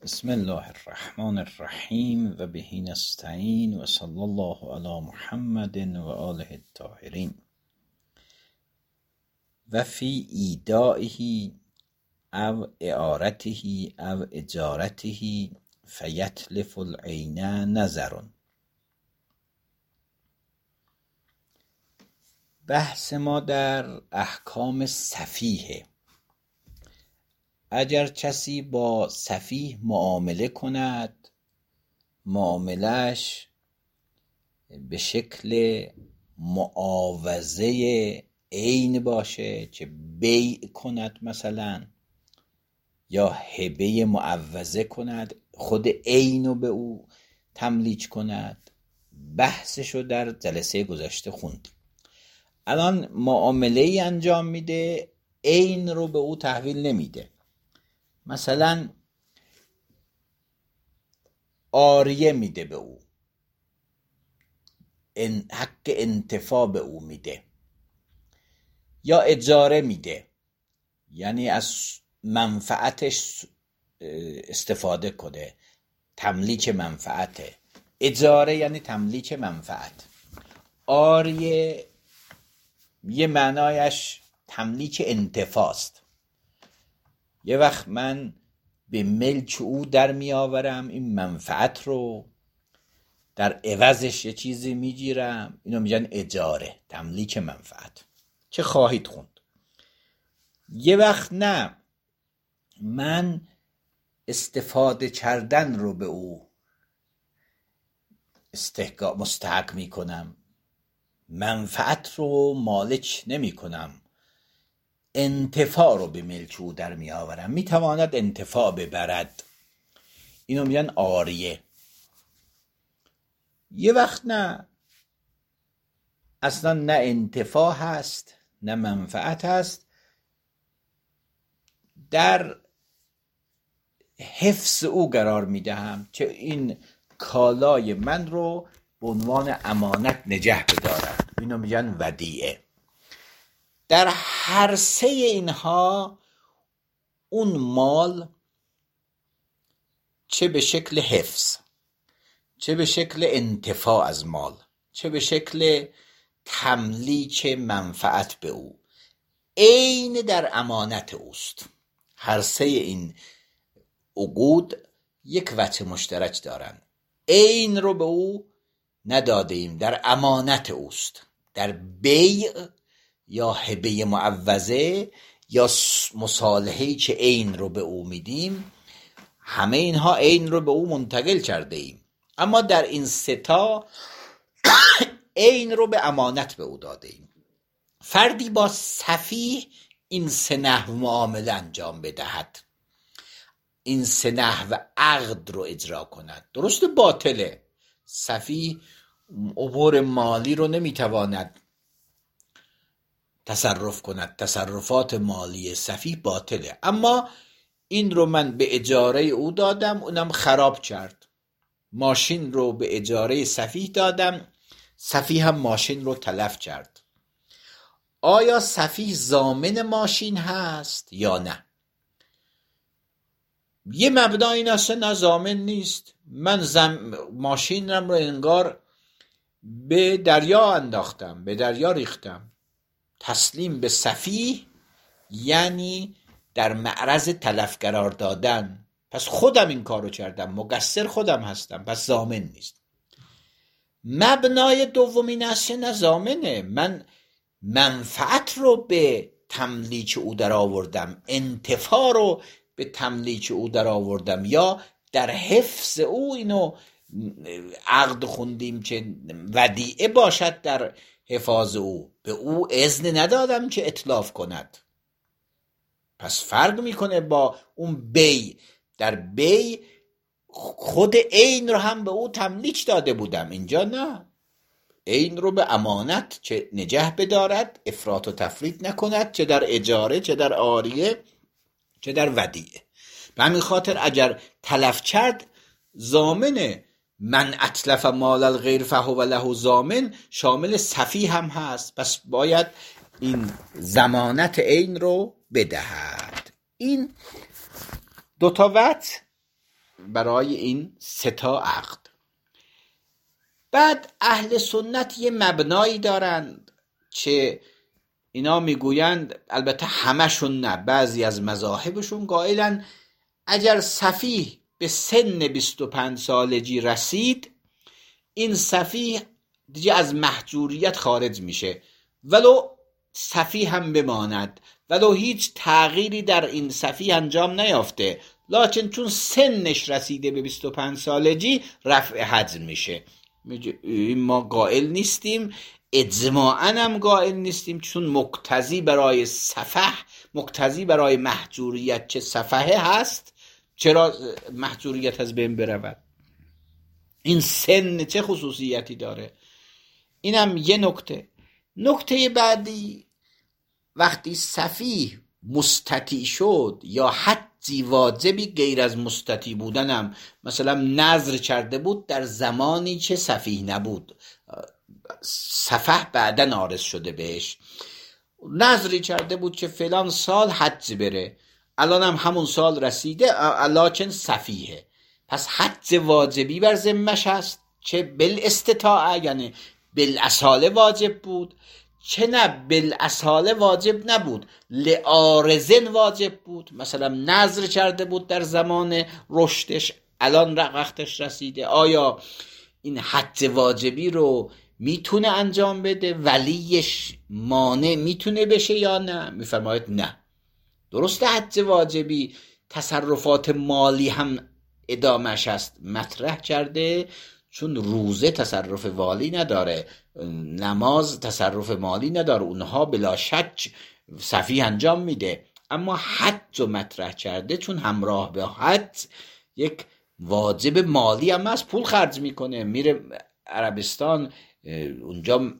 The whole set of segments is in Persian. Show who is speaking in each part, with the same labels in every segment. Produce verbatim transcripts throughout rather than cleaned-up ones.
Speaker 1: بسم الله الرحمن الرحیم و به نستعین و صلی الله علی محمد و آله الطاهرین. و فی ایدائه او اعارته او اجارته فیتلف العین نظر. بحث ما در احکام سفیه. اگر کسی با سفیه معامله کند، معاملش به شکل معاوضه عین باشه که بیع کند مثلا، یا هبه معوضه کند، خود عین رو به او تملیک کند. بحثشو در جلسه گذشته خوندیم. الان معامله ای انجام میده، عین رو به او تحویل نمیده. مثلا عاریه میده به او، ان حق انتفاع به او میده، یا اجاره میده، یعنی از منفعتش استفاده کنه، تملیک منفعته. اجاره یعنی تملیک منفعت. عاریه یه معنایش تملیک انتفاع است. یه وقت من به ملک او در می آورم، این منفعت رو در عوضش یه چیزی می گیرم، اینو میگن اجاره، تملیک منفعت که خواهید خوند. یه وقت نه، من استفاده کردن رو به او استحقاق مستحق می کنم، منفعت رو مالک نمی کنم، انتفاع رو به ملک او در می آورم، می تواند انتفاع ببرد، اینو میگن عاریه. یه وقت نه، اصلا نه انتفاع هست نه منفعت هست، در حفظ او قرار می دهم که این کالای من رو به عنوان امانت نگه بدارد، اینو میگن ودیعه. در هر سه اینها اون مال چه به شکل حفظ، چه به شکل انتفاع از مال، چه به شکل تملیک منفعت به او، عین در امانت اوست. هر سه این عقود یک وجه مشترک دارن. عین رو به او نداده ایم، در امانت اوست. در بیع یا هبه معوضه یا مصالحه‌ای که عین رو به او میدیم، همه اینها عین رو به او منتقل کرده ایم، اما در این سه تا عین رو به امانت به او داده ایم. فردی با سفیه این سه نحو معامله انجام بدهد، این سه نحو عقد رو اجرا کند، درست باطله. سفیه امور مالی رو نمیتواند تصرف کند، تصرفات مالی سفیه باطله، اما این رو من به اجاره او دادم، اونم خراب کرد. ماشین رو به اجاره سفیه دادم، سفیه هم ماشین رو تلف کرد. آیا سفیه ضامن ماشین هست یا نه؟ یه مبدا این است نه، ضامن نیست. من زم... ماشینم رو انگار به دریا انداختم، به دریا ریختم. تسلیم به سفیه یعنی در معرض تلف قرار دادن، پس خودم این کارو کردم، مقصر خودم هستم، پس ضامن نیست. مبنای دومین است نه، ضامنه. من منفعت رو به تملیک او در آوردم، انتفاع رو به تملیک او در آوردم، یا در حفظ او اینو عقد خوندیم که ودیعه باشد در حفاظ او، به او اذن ندادم که اتلاف کند. پس فرق میکنه با اون بی. در بی خود عین رو هم به او تملیک داده بودم، اینجا نه، عین رو به امانت چه نگه بدارد، افراط و تفریط نکند، چه در اجاره، چه در عاریه، چه در ودیعه. به همین خاطر اگر تلف کرد ضامنه. من اتلف مال الغیر فهو له ضامن شامل سفیه هم هست، پس باید این ضمانت عین رو بدهد. این دو تا وجه برای این سه تا عقد. بعد اهل سنت یه مبنایی دارند که اینا میگویند، البته همشون نه، بعضی از مذاهبشون قائلن اگر سفیه به سن بیست و پنج سالگی رسید، این سفیه دیگه از محجوریت خارج میشه، ولو سفیه هم بماند، ولو هیچ تغییری در این سفیه انجام نیافته، لکن چون سنش رسیده به بیست و پنج سالگی رفع حد میشه. ما قائل نیستیم، اجماعاً هم قائل نیستیم، چون مقتضی برای سفح، مقتضی برای محجوریت چه سفحه هست، چرا محجوریت از بین برود؟ این سن چه خصوصیتی داره؟ اینم یه نکته. نکته بعدی، وقتی سفیه مستطیع شد یا حدی واجبی غیر از مستطیع بودنم، مثلا نذر کرده بود در زمانی که سفیه نبود، سفح بعدا عارض شده بهش، نذری کرده بود که فلان سال حج بره، الان هم همون سال رسیده لکن سفیه، پس حج واجبی بر ذمش هست، چه بالاستطاعه یعنی بالاصاله واجب بود، چه نه بالاصاله واجب نبود، لعارضن واجب بود، مثلا نذر کرده بود در زمان رشدش، الان وقتش رسیده، آیا این حج واجبی رو میتونه انجام بده؟ ولیش مانع میتونه بشه یا نه؟ میفرماید نه. درسته حج واجبی تصرفات مالی هم ادامش هست، مطرح کرده، چون روزه تصرف مالی نداره، نماز تصرف مالی نداره، اونها بلا شک سفیه انجام میده، اما حج رو مطرح کرده چون همراه به حج یک واجب مالی هم هست، پول خرج میکنه، میره عربستان، اونجا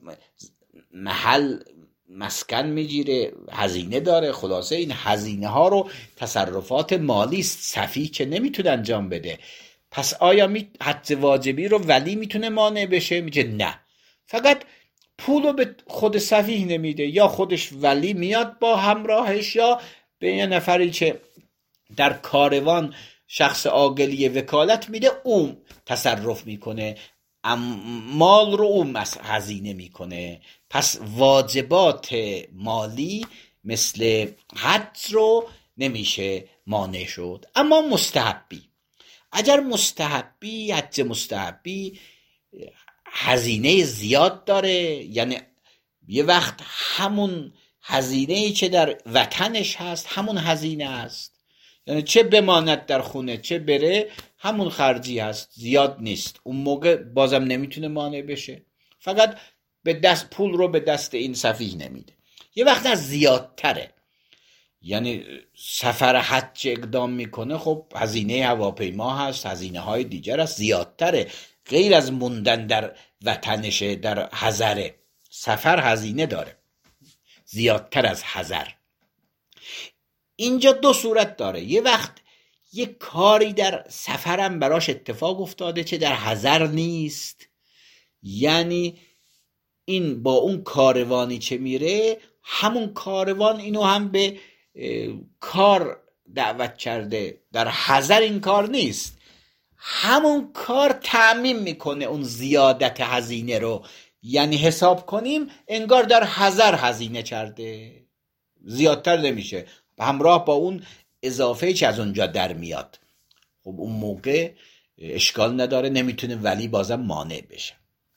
Speaker 1: محل مسکن میگیره، هزینه داره، خلاصه این هزینه ها رو تصرفات مالی است، سفیه که نمیتونه انجام بده. پس آیا می حج واجبی رو ولی میتونه مانع بشه؟ میگه نه، فقط پول رو به خود سفیه نمیده، یا خودش ولی میاد با همراهش، یا به یه نفری که در کاروان شخص عاقلی وکالت میده، اون تصرف میکنه، مال رو اون هزینه میکنه. پس واجبات مالی مثل حج رو نمیشه مانع شد. اما مستحبی، اگر مستحبی، حج مستحبی هزینه زیاد داره، یعنی یه وقت همون هزینه‌ای که در وطنش هست همون هزینه است، یعنی چه بماند در خونه چه بره همون خرجی هست، زیاد نیست، اون موقع بازم نمیتونه مانع بشه، فقط به دست پول رو به دست این سفیه نمیده. یه وقت از زیادتره، یعنی سفر حج اقدام میکنه، خب هزینه هواپیما هست، هزینه های دیگر هست، زیادتره، غیر از موندن در وطنشه، در حضره، سفر هزینه داره زیادتر از حضر. اینجا دو صورت داره، یه وقت یه کاری در سفرم براش اتفاق افتاده چه در حضر نیست، یعنی این با اون کاروانی چه میره، همون کاروان اینو هم به کار دعوت کرده، در حضر این کار نیست، همون کار تعمیم میکنه اون زیادت هزینه رو، یعنی حساب کنیم انگار در حضر هزینه کرده، زیادتر نمیشه، همراه با اون اضافه که از اونجا در میاد، خب اون موقع اشکال نداره، نمیتونه ولی بازم مانع بشه.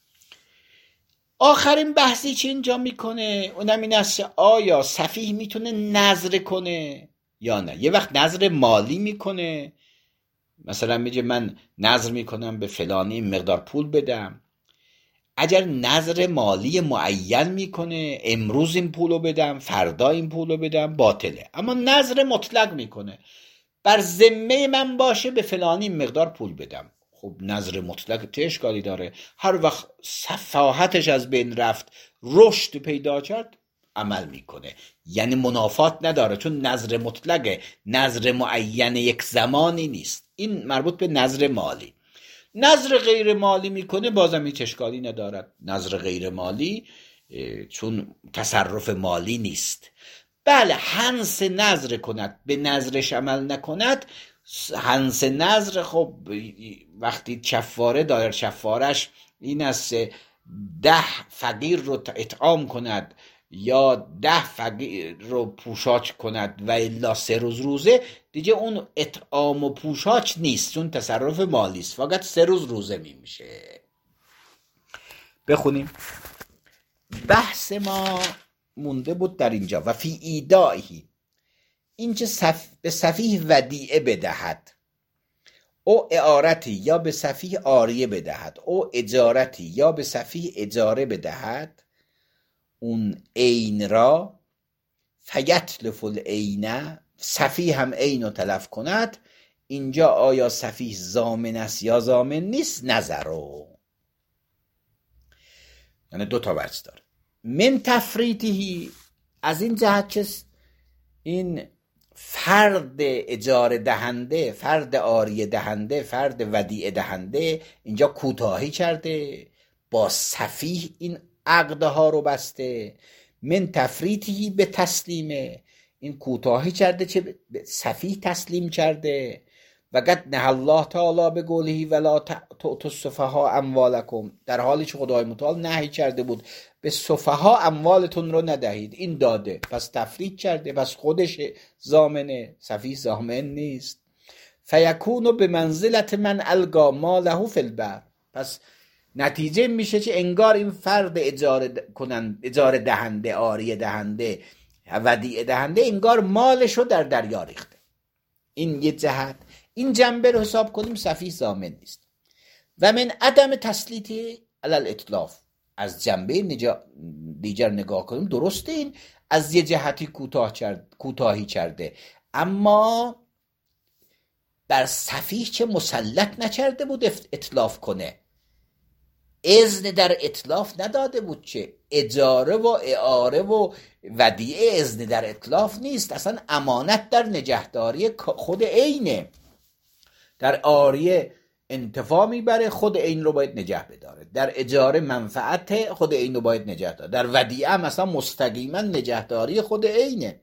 Speaker 1: آخرین بحثی که اینجا میکنه اونم این است آیا سفیه میتونه نذر کنه یا نه. یه وقت نذر مالی میکنه، مثلا میگه من نذر میکنم به فلانی مقدار پول بدم، اگر نذر مالی معین میکنه امروز این پولو بدم فردا این پولو بدم باطله. اما نذر مطلق میکنه بر ذمه من باشه به فلانی مقدار پول بدم، خب نذر مطلق چه اشکالی داره؟ هر وقت صفاحتش از بین رفت رشد پیدا کرد عمل میکنه، یعنی منافات نداره، چون نذر مطلقه، نذر معین یک زمانی نیست. این مربوط به نذر مالی. نذر غیر مالی میکنه بازم هیچ اشکالی ندارد، نذر غیر مالی چون تصرف مالی نیست. بله، حنس نذر کند به نذرش عمل نکند حنس نظر خب وقتی چفاره دایر چفارش این است ده فقیر رو اطعام کند یا ده فقیر رو پوشاچ کند و الا سه روز روزه، دیگه اون اطعام و پوشاچ نیست، اون تصرف مالی است، فقط سه روز روزه می میشه. بخونیم. بحث ما مونده بود در اینجا. و فی ایدائهی، اینجا صف... به سفیه ودیعه بدهد، او اعارتی یا به سفیه عاریه بدهد، او اجارتی یا به سفیه اجاره بدهد، اون عین را فیتلف العین، سفیه هم عین رو تلف کند. اینجا آیا سفیه ضامن است یا ضامن نیست؟ نظرو، یعنی دو تا وجه داره. من تفریطی، از این جهت که این فرد اجاره دهنده، فرد عاریه دهنده، فرد ودیعه دهنده اینجا کوتاهی کرده، با سفیه این عقدها رو بسته. من تفریطی به تسلیمه، این کوتاهی کرده چه به سفیه تسلیم کرده. و قد نه الله تعالی به قوله ولا تؤتوا السفهاء اموالکم، در حالی که خدای متعال نهی کرده بود به سفها اموالتون رو ندهید، این داده، پس تفریط کرده، پس خودش ضامنه، سفیه ضامن نیست. فیکون به منزلت من القا ماله فی البحر، پس نتیجه میشه که انگار این فرد اجاره کنند، اجاره دهنده، عاریه دهنده، ودیعه دهنده، انگار مالشو در دریا ریخته. این یه جهت. این جنبه رو حساب کنیم سفیه ضامن نیست. و من عدم تسلیط علی الاتلاف، از جنبه نجا... دیگر نگاه کنیم، درسته این از یه جهتی کوتاه کرد... کوتاهی کرده، اما بر سفیه چه مسلط نکرده بود اتلاف کنه، اذن در اتلاف نداده بود، چه اجاره و اعاره و ودیعه اذن در اتلاف نیست، اصلا امانت در نگهداری خود عینه. در عاریه انتفاع میبره، خود عین رو باید نگه بداره. در اجاره منفعت، خود عین رو باید نگه داره. در ودیعه مثلا مستقیما نگهداری خود عینه.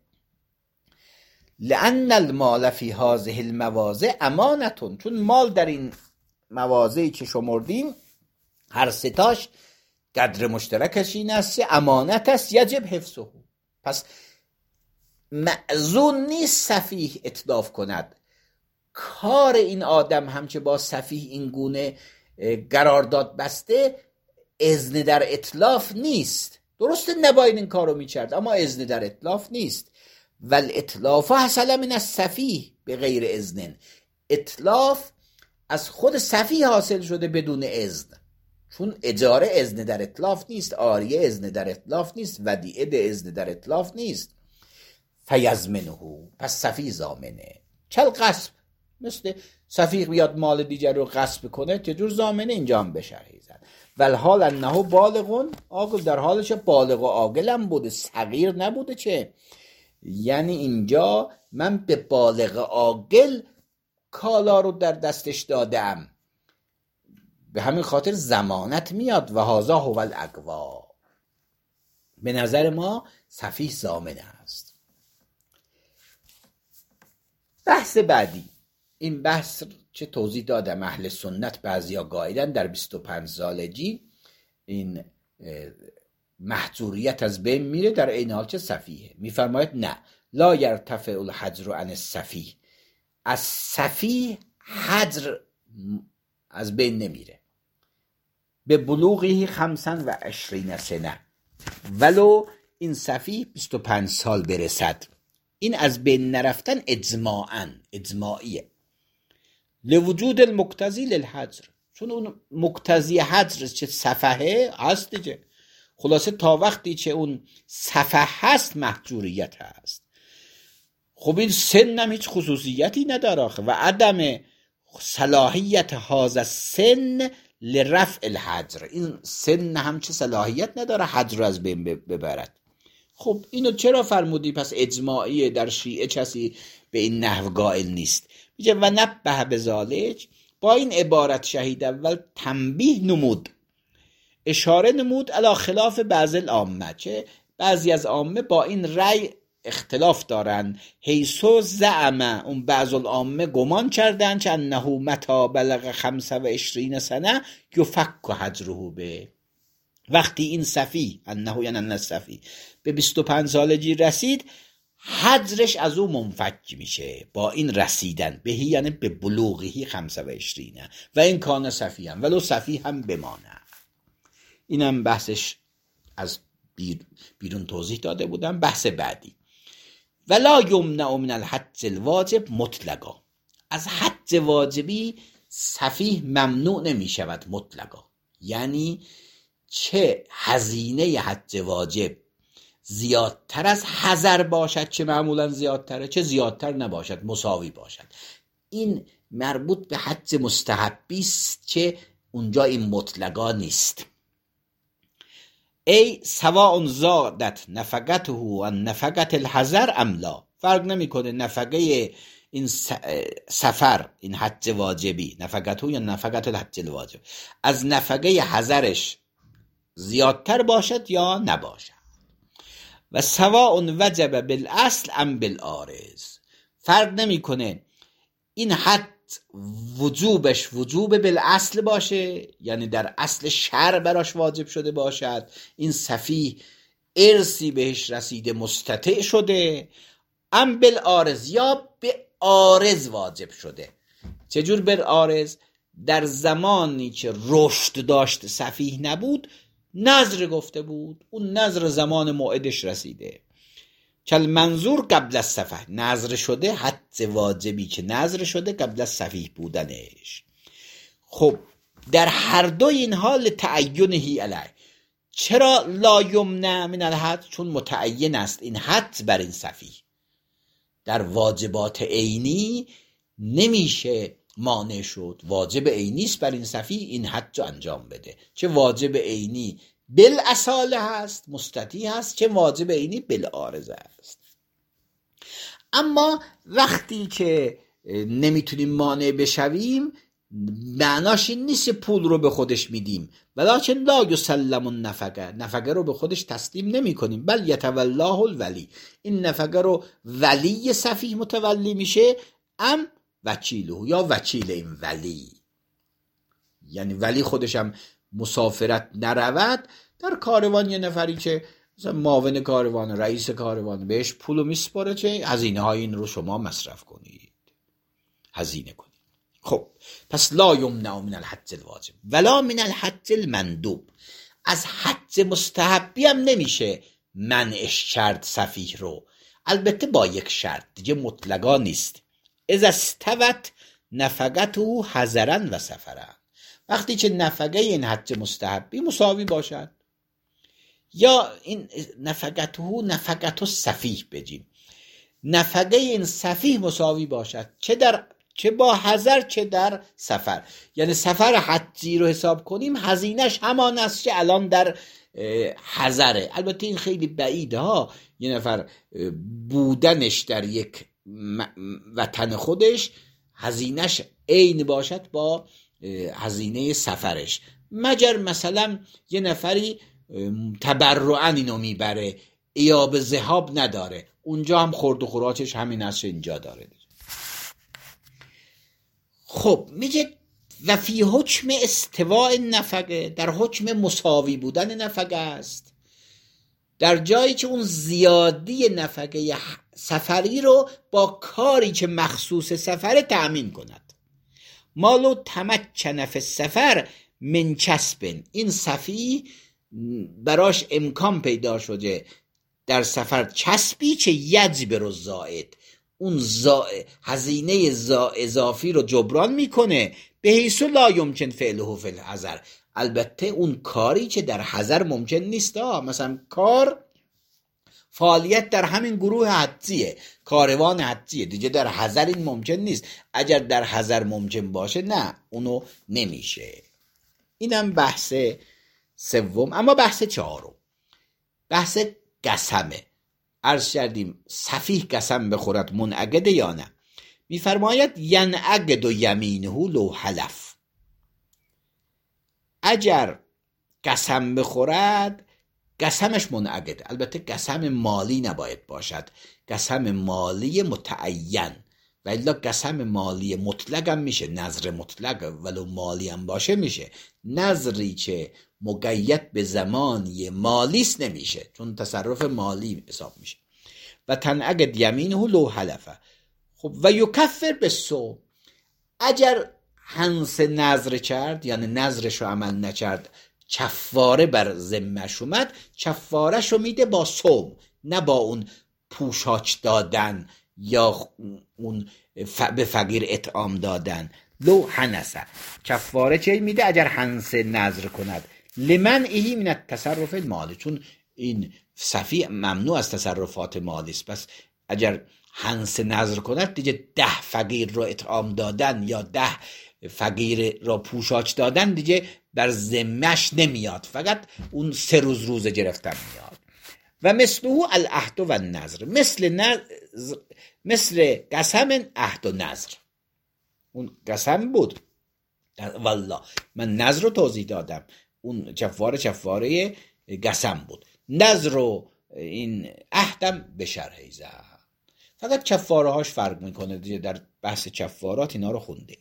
Speaker 1: لأن المال فی هذه المواضع امانتون، چون مال در این مواضعی که شمردیم هر ستاش قدر مشترکش این است، امانت است، یجب حفظه. پس معزون نیست سفیه اتلاف کند. کار این آدم هم که با سفیه این گونه قرارداد بسته، اذن در اتلاف نیست. درسته نباید این کارو میکرد، اما اذن در اتلاف نیست. ول اتلاف حصل من السفیه به غیر اذن، اتلاف از خود سفیه حاصل شده بدون اذن، چون اجاره اذن در اتلاف نیست، عاریه اذن در اتلاف نیست، ودیعه اذن در اتلاف نیست. فیضمنه، پس سفیه ضامنه. چل غصب، مثل سفیه بیاد مال دیگر رو غصب کنه، چجور ضامنه؟ اینجا هم بشرحیزن. والحال انه بالغون عاقل، در حالش بالغ و عاقل هم بوده، صغیر نبوده. چه یعنی اینجا من به بالغ عاقل کالا رو در دستش دادم، به همین خاطر ضمانت میاد. و هذا هو الاقوا، به نظر ما سفیه ضامن است. بحث بعدی، این بحث چه توضیح دادم، اهل سنت بعضیا قائلن در بیست و پنج سالگی این محجوریت از بین میره، در این حال چه سفیه. میفرماید نه، لا یرتفع الحجر عن السفیه، از سفیه حجر از بین نمیره. به بلوغی خمسن و عشرین سنه، ولو این سفیه بیست و پنج سال برسد. این از بین نرفتن اجماعاً، اجماعیه. لوجود المقتضی للحجر، چون اون مقتضی حجر چه صفحه هست دیگه. خلاصه تا وقتی چه اون صفحه هست محجوریت هست. خب این سن هم هیچ خصوصیتی نداره و عدم صلاحیت هذا سن لرفع الحجر، این سن هم چه صلاحیت نداره حجر از بین ببرد. خب اینو چرا فرمودی پس اجماعیه؟ در شیعه کسی به این نحو قائل نیست. میگه و نبه بذالک، با این عبارت شهید اول تنبیه نمود، اشاره نمود علی خلاف بعض العامه، چه بعضی از عامه با این رأی اختلاف دارن. حیثو زعم، اون بعض العامه گمان کردن که انه متی بلغ خمس و عشرین سنه یفک هجره به، وقتی این سفیه انه یعنی ان سفیه به بیست و پنج سالگی رسید هجرش از او منفک میشه با این رسیدن بهی، یعنی به بلوغهی خمس و عشرینه و این کان سفیه هم ولو سفیه هم بمانه. اینم بحثش از بیرون توضیح داده بودم. بحث بعدی، ولا یمنع من الحج الواجب مطلقا، از حج واجبی سفیه ممنوع نمی شود مطلقا، یعنی چه هزینه حج واجب زیادتر از حضر باشد، چه معمولا زیادتره، چه زیادتر نباشد، مساوی باشد. این مربوط به حج مستحبی است که اونجا این مطلقا نیست. ای سواء زادت نفقته و نفقت الحضر ام لا، فرق نمیکنه نفقه این سفر، این حج واجبی، نفقته یا نفقت الحج الواجب، از نفقه حضرش زیادتر باشد یا نباشد. و سواء وجب بالاصل ام بالعارض، فرق نمیکنه این حج وجوبش وجوب بالاصل باشه، یعنی در اصل شرع براش واجب شده باشد، این سفیه ارثی بهش رسیده مستطیع شده، ام بالعارض یا به عارض واجب شده. چجور بالعارض؟ در زمانی که رشد داشت سفیه نبود نذر گفته بود، اون نذر زمان موعدش رسیده. کل منظور قبل از سفر، نذر شده حج واجبی که نذر شده قبل از سفیه بودنش. خب در هر دو این حال تعینهی علیه. چرا لا یمنع من الحج؟ چون متعین است این حج بر این سفیه. در واجبات عینی نمیشه مانع شد، واجب عینی است بر این سفیه این حج رو انجام بده، چه واجب عینی بالاصاله هست مستطیع هست، چه واجب عینی بالعارض است. اما وقتی که نمیتونیم مانع بشویم معناش این نیست پول رو به خودش میدیم، ولکن لا یسلم النفقه، نفقه رو به خودش تسلیم نمی کنیم، بل یتولاه الولی، این نفقه رو ولی سفیه متولی میشه، ام وکیله یا وکیل این ولی، یعنی ولی خودش هم مسافرت نرود، در کاروان یه نفری که مثلا معاون کاروان، رئیس کاروان بهش پولو میسپاره که هزینه های این رو شما مصرف کنید، هزینه کنید. خب پس لا یمنع من الحج الواجب ولا من الحج المندوب، از حج مستحبی هم نمیشه منعش کرد سفیه رو، البته با یک شرط دیگه مطلقا نیست، اذا استوت نفقته حضرا و سفرا، وقتی که نفقه این حج مستحبی مساوی باشد، یا این نفقته نفقته سفیه بگیم، نفقه این سفیه مساوی باشد، چه در چه با حضر چه در سفر، یعنی سفر حجی رو حساب کنیم هزینهش همان است که الان در حضره. البته این خیلی بعیده ها، یه نفر بودنش در یک وطن خودش هزینهش عین باشد با هزینه سفرش، مگر مثلا یه نفری تبرعاً اینو میبره، ایاب ذهاب نداره، اونجا هم خورد و خوراکش همین است اینجا داره. خب میگه و فی حکم استواء نفقه، در حکم مساوی بودن نفقه است، در جایی که اون زیادی نفقه سفری رو با کاری که مخصوص سفر تأمین کند. مالو تمکن فی السفر من کسب، این سفی براش امکان پیدا شده در سفر کسبی که یجبر الزائد، اون زائد هزینه زائد اضافی رو جبران میکنه، به حیث لا یمکن فعله فی الحضر، البته اون کاری که در حضر ممکن نیست. ها مثلا کار فعالیت در همین گروه حجیه، کاروان حجیه دیگه، در حضر این ممکن نیست، اگر در حضر ممکن باشه نه اونو نمیشه. اینم بحث سوم. اما بحث چهارم بحث قسمه. عرض کردیم سفیه قسم بخورد منعقد یا نه؟ میفرماید ینعقد یمینه لو حلف، اگر قسم بخورد قسمش منعقد. البته قسم مالی نباید باشد، قسم مالی متعین، و الا قسم مالی مطلق هم میشه، نظر مطلق ولو مالی هم باشه میشه. نظری که مقید به زمانی مالیست نمیشه، چون تصرف مالی حساب میشه. و تنعقد یمینه لو حلفه. خب و یکفر بالصوم، اگر حنس نظر کرد، یعنی نظرش رو عمل نکرد، کفاره بر ذمه‌اش اومد، کفاره‌ش رو میده با صوم، نه با اون پوشاک دادن یا اون ف... به فقیر اطعام دادن. لو حنسه، کفاره چه میده؟ اگر حنس نظر کند، لمن ایهی من التصرف المالی، چون این سفیه ممنوع از تصرفات مالی است. پس اگر حنس نظر کند دیگه ده فقیر رو اطعام دادن یا ده فقیر را پوشاک دادن دیگه بر ذمه‌اش نمیاد، فقط اون سه روز روزه گرفتن میاد. و مثله العهد و النذر، مثل نذر، مثل قسم عهد و نذر. اون قسم بود، والله من نذر رو توضیح دادم، اون کفاره کفاره قسم بود. نذر و این عهدم به شرح زد، فقط کفاره هاش فرق میکنه دیگه. در بحث کفارات اینا رو خوندید.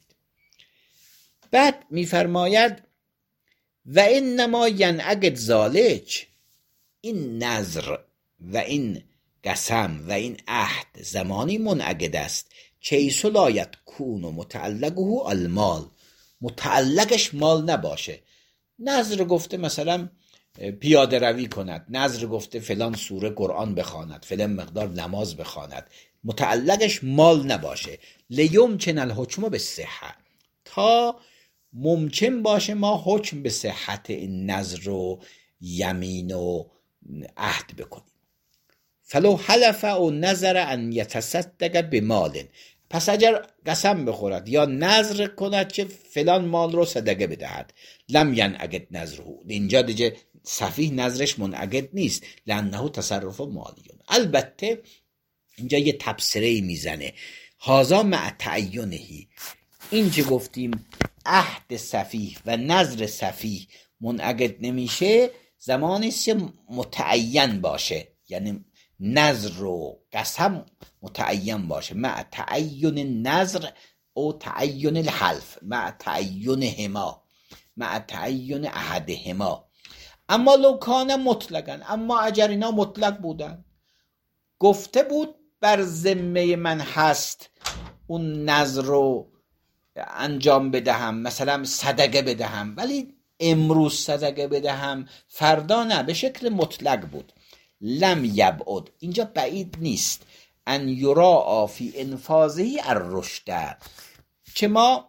Speaker 1: بعد میفرماید و انما ینعقد ذالک، این نذر و این قسم و این عهد زمانی منعقد است که ایسو لا یکون متعلقه المال، متعلقش مال نباشه. نذر گفته مثلا پیاده روی کند، نذر گفته فلان سوره قرآن بخواند، فلان مقدار نماز بخواند، متعلقش مال نباشه. لیمکن الحکم بالصحه، تا ممکن باشه ما حکم به صحت این نذر و یمین و عهد بکنیم. فلو حلف او نذر ان یتصدق بمال، پس اگر قسم بخورد یا نذر کند که فلان مال رو صدقه بدهد، لم ینعقد نذره، اینجا دیگه سفیه نذرش منعقد نیست، لانه تصرف مالیون. البته اینجا یه تبصره میزنه، هذا مع تعینهی، این که گفتیم عهد سفیه و نذر سفیه منعقد نمیشه زمانی است که متعین باشه، یعنی نذر و قسم متعین باشه، مع تعین نذر او تعین الحلف، مع تعین هما، مع تعین احدهما. اما لو کان مطلقا، اما اگر اینا مطلق بودن، گفته بود بر ذمه من هست اون نذر رو انجام بدهم، مثلا صدقه بدهم، ولی امروز صدقه بدهم فردا نه، به شکل مطلق بود. لم یبعد، اینجا بعید نیست، ان یراعی فی انفاذه الرشد، که ما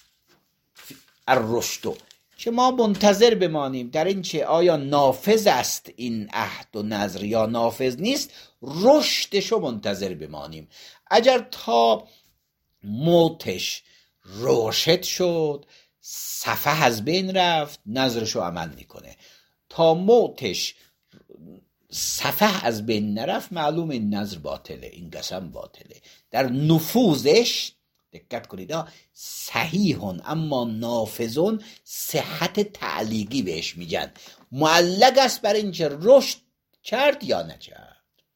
Speaker 1: الرشد، که ما منتظر بمانیم در این چه آیا نافذ است این عهد و نذر یا نافذ نیست، رشدشو منتظر بمانیم. اگر تا موتش روشد شد، صفحه از بین رفت، نظرشو عمل میکنه. تا موتش صفحه از بین نرفت، معلوم این نظر باطله، این قسم باطله. در نفوذش دقت کنید، صحیحون اما نافذون، صحت تعلیقی بهش میگن، معلق است بر این که رشد کرد یا نکرد.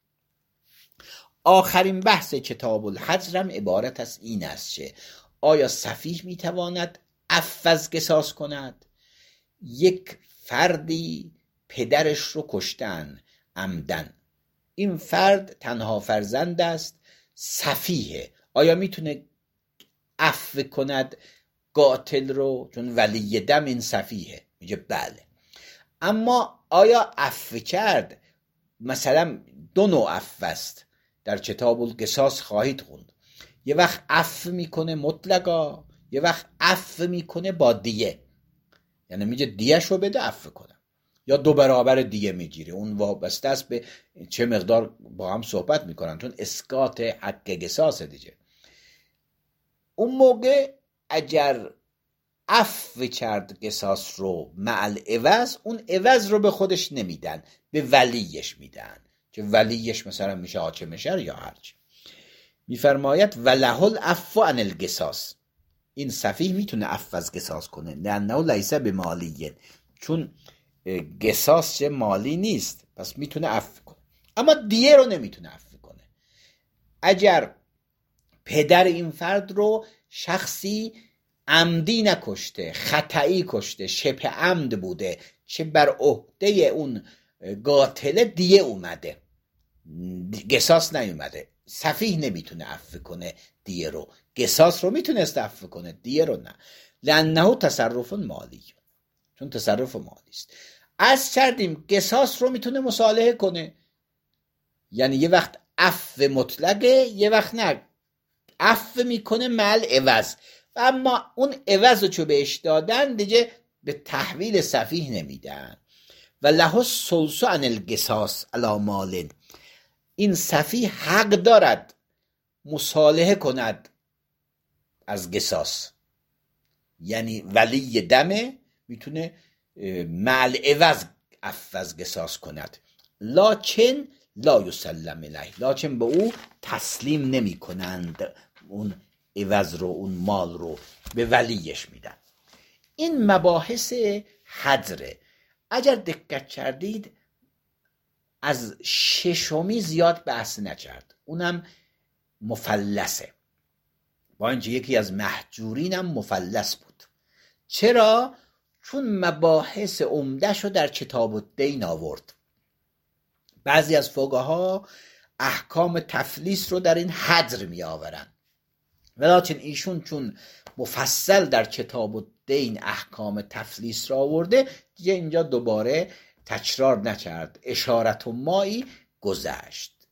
Speaker 1: آخرین بحث کتاب الحجر هم عبارت از این است که آیا سفیه میتواند عفو از قصاص کند؟ یک فردی پدرش رو کشتن عمدن، این فرد تنها فرزند است، سفیه، آیا میتونه عفو کند قاتل رو؟ چون ولی دم این سفیه، میگه بله. اما آیا عفو کرد؟ مثلا دو نوع عفو است، در کتاب القصاص خواهید خوند. یه وقت عفو میکنه مطلقا، یه وقت عفو میکنه با دیه، یعنی میگه دیهش رو بده عفو کنم، یا دو برابر دیه میگیره. اون وابسته است به چه مقدار با هم صحبت میکنن، چون اسقاط حق قصاص دیگه. اون موقع اگر عفو کرد قصاص رو مع العوض، اون عوض رو به خودش نمیدن، به ولیش میدن، که ولیش مثلا میشه حاکم شهر یا هرچی. میفرماید وله العفو عن القصاص، این سفیه میتونه عفو از قصاص کنه، لانه لیس بمالیه، چون قصاص چه مالی نیست، پس میتونه عفو کنه، اما دیه رو نمیتونه عفو کنه. اگر پدر این فرد رو شخصی عمدی نکشته، خطایی کشته، شبه عمد بوده، چه بر عهده اون قاتل دیه اومده، قصاص نیومده، سفیه نمیتونه عفو کنه دیه رو. قصاص رو میتونست عفو کنه، دیه رو نه، لانه تصرف مالی، چون تصرف مالی است. از کردیم قصاص رو میتونه مصالحه کنه، یعنی یه وقت عفو مطلقه، یه وقت نه، عفو میکنه مال عوض، و اما اون عوض رو چو بهش دادن دیگه به تحویل سفیه نمیدن. و له الثلث عن القصاص علی مال، این سفیه حق دارد مصالحه کند از قصاص، یعنی ولی دمه میتونه مال عوض عفو از قصاص کند، لکن لا یسلم الیه، لکن به او تسلیم نمی کنند، اون عوض رو، اون مال رو به ولیش میدن. این مباحث حجره. اگر دقت کردید از ششمی زیاد بحث نکرد، اونم مفلسه، با اینکه یکی از محجورین هم مفلس بود. چرا؟ چون مباحث عمده‌شو در کتاب الدین آورد. بعضی از فقها احکام تفلیس رو در این حجر می آورن، ولیکن ایشون چون مفصل در کتاب الدین احکام تفلیس را آورده، دیگه اینجا دوباره تکرار نکرد، اشارت و مایی گذشت.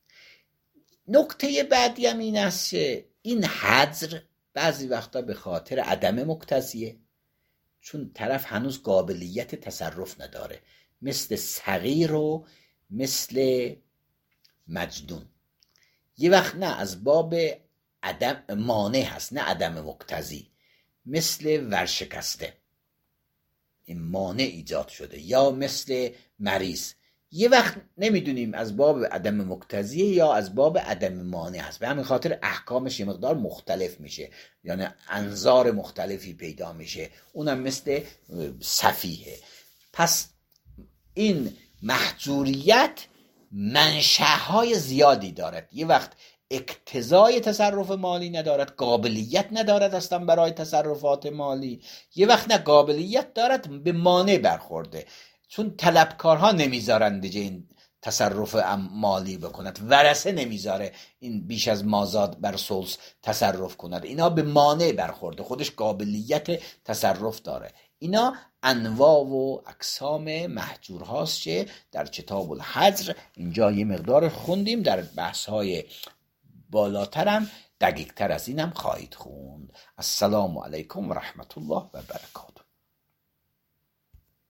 Speaker 1: نکته بعدی هم این است که این حجر بعضی وقتا به خاطر عدم مقتضیه، چون طرف هنوز قابلیت تصرف نداره، مثل صغیر و مثل مجنون. یه وقت نه از باب عدم مانع هست، نه عدم مقتضی، مثل ورشکسته این مانع ایجاد شده، یا مثل مریض. یه وقت نمیدونیم از باب عدم مقتضی یا از باب عدم مانع هست، به همین خاطر احکامش یه مقدار مختلف میشه، یعنی انظار مختلفی پیدا میشه، اونم مثل سفیه. پس این محجوریت منشأهای زیادی دارد، یه وقت اقتضای تصرف مالی ندارد، قابلیت ندارد اصلا برای تصرفات مالی، یه وقت نه قابلیت دارد به مانع برخورده، چون طلبکارها نمیذارن دیگه این تصرف مالی بکند، ورثه نمیذاره این بیش از مازاد بر ثلث تصرف کند، اینا به مانع برخورده، خودش قابلیت تصرف داره. اینا انواع و اقسام محجور هاست که در کتاب الحجر اینجا یه مقدار خوندیم، در بحث های بالاترم دقیق تر از اینم خواهید خوند. السلام علیکم و رحمت الله و برکاته.